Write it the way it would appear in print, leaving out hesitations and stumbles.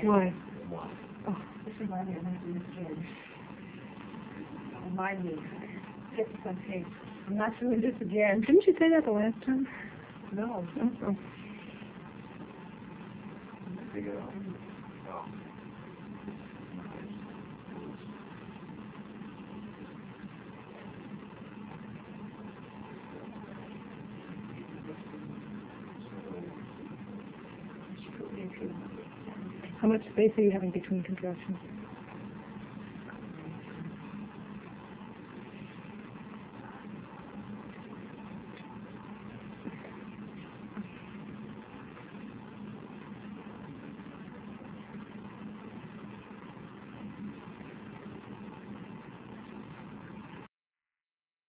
Why? Why? Oh, This reminds me of when I was a kid. Remind me. Get this on tape. I'm not doing this again. didn't you say that the last time? No. Oh. Take it off. Oh. How much space are you having between contractions?